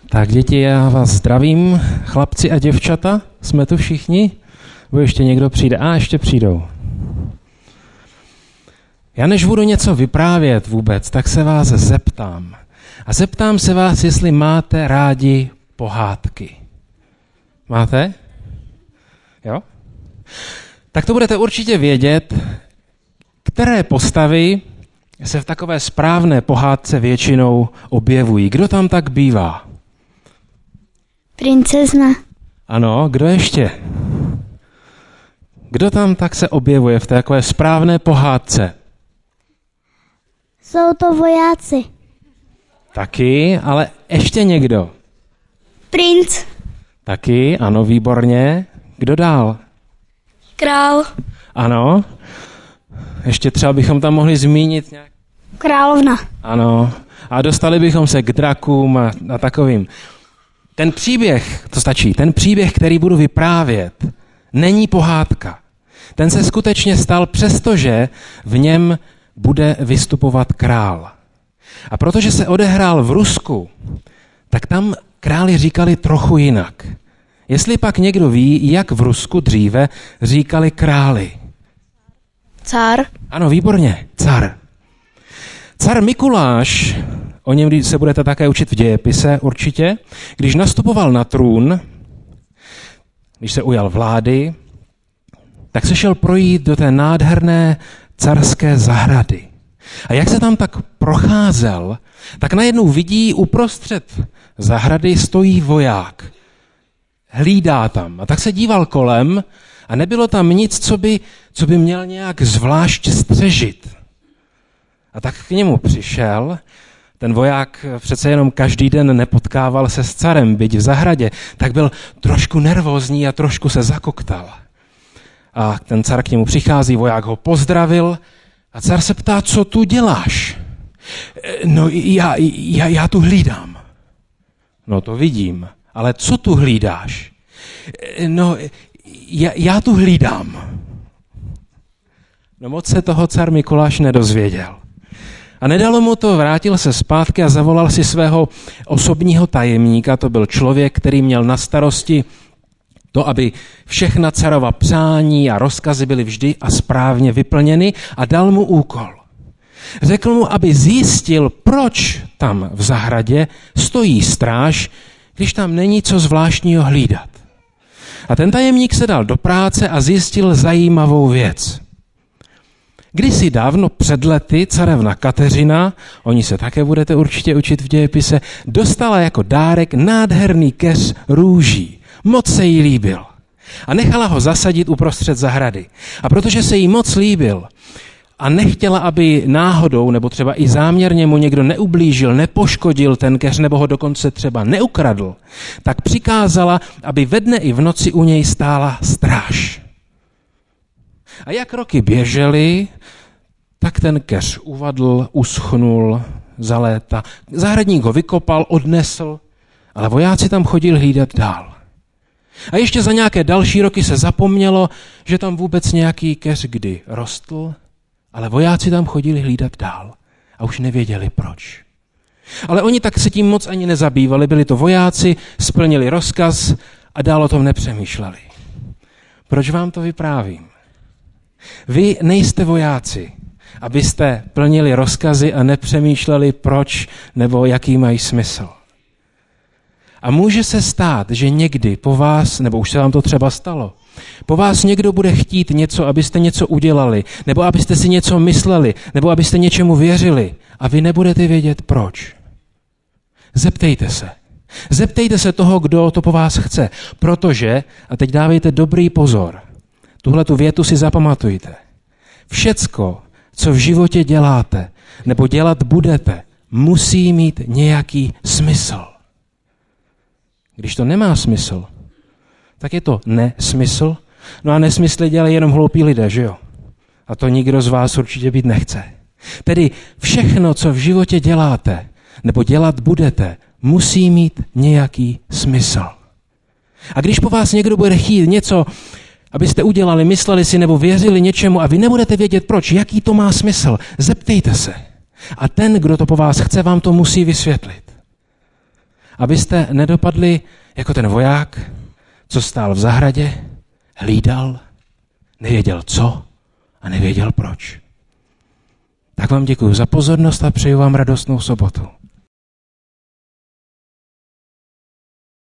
Tak děti, já vás zdravím, chlapci a děvčata, jsme tu všichni? Nebo ještě někdo přijde? Ještě přijdou. Já než budu něco vyprávět vůbec, tak se vás zeptám. A zeptám se vás, jestli máte rádi pohádky. Máte? Jo? Tak to budete určitě vědět, které postavy se v takové správné pohádce většinou objevují. Kdo tam tak bývá? Princezna. Ano, kdo ještě? Kdo tam tak se objevuje v takové správné pohádce? Jsou to vojáci. Taky, ale ještě někdo? Princ. Taky, ano, výborně. Kdo dál? Král. Ano. Ještě třeba bychom tam mohli zmínit nějak. Královna. Ano. A dostali bychom se k drakům a takovým. Ten příběh, to stačí, ten příběh, který budu vyprávět, není pohádka. Ten se skutečně stal, přestože v něm bude vystupovat král. A protože se odehrál v Rusku, tak tam králi říkali trochu jinak. Jestli pak někdo ví, jak v Rusku dříve říkali králi. Cár. Ano, výborně, car. Car Mikuláš, o něm se budete také učit v dějepise určitě, když nastupoval na trůn, když se ujal vlády, tak se šel projít do té nádherné carské zahrady. A jak se tam tak procházel, tak najednou vidí uprostřed zahrady stojí voják. Hlídá tam. A tak se díval kolem a nebylo tam nic, co by měl nějak zvlášť střežit. A tak k němu přišel. Ten voják přece jenom každý den nepotkával se s carem, byť v zahradě, tak byl trošku nervózní a trošku se zakoktal. A ten car k němu přichází, voják ho pozdravil a car se ptá, co tu děláš? No já tu hlídám. No to vidím, ale co tu hlídáš? No já tu hlídám. No moc se toho car Mikuláš nedozvěděl. A nedalo mu to, vrátil se zpátky a zavolal si svého osobního tajemníka. To byl člověk, který měl na starosti to, aby všechna carova přání a rozkazy byly vždy a správně vyplněny, a dal mu úkol. Řekl mu, aby zjistil, proč tam v zahradě stojí stráž, když tam není co zvláštního hlídat. A ten tajemník se dal do práce a zjistil zajímavou věc. Kdysi dávno před lety carevna Kateřina, oni se také budete určitě učit v dějepise, dostala jako dárek nádherný keř růží. Moc se jí líbil. A nechala ho zasadit uprostřed zahrady. A protože se jí moc líbil a nechtěla, aby náhodou nebo třeba i záměrně mu někdo neublížil, nepoškodil ten keř nebo ho dokonce třeba neukradl, tak přikázala, aby ve dne i v noci u něj stála stráž. A jak roky běžely, tak ten keř uvadl, uschnul za léta. Zahradník ho vykopal, odnesl, ale vojáci tam chodili hlídat dál. A ještě za nějaké další roky se zapomnělo, že tam vůbec nějaký keř kdy rostl, ale vojáci tam chodili hlídat dál a už nevěděli proč. Ale oni tak se tím moc ani nezabývali, byli to vojáci, splnili rozkaz a dál o tom nepřemýšleli. Proč vám to vyprávím? Vy nejste vojáci, abyste plnili rozkazy a nepřemýšleli proč nebo jaký mají smysl. A může se stát, že někdy po vás, nebo už se vám to třeba stalo, po vás někdo bude chtít něco, abyste něco udělali, nebo abyste si něco mysleli, nebo abyste něčemu věřili a vy nebudete vědět proč. Zeptejte se. Zeptejte se toho, kdo to po vás chce, protože, a teď dávejte dobrý pozor, tuhletu větu si zapamatujte. Všecko, co v životě děláte, nebo dělat budete, musí mít nějaký smysl. Když to nemá smysl, tak je to nesmysl. No a nesmysly dělají jenom hloupí lidé, že jo? A to nikdo z vás určitě být nechce. Tedy všechno, co v životě děláte, nebo dělat budete, musí mít nějaký smysl. A když po vás někdo bude chtít něco, abyste udělali, mysleli si nebo věřili něčemu a vy nebudete vědět proč, jaký to má smysl, zeptejte se. A ten, kdo to po vás chce, vám to musí vysvětlit. abyste nedopadli jako ten voják, co stál v zahradě, hlídal, nevěděl co a nevěděl proč. Tak vám děkuji za pozornost a přeju vám radostnou sobotu.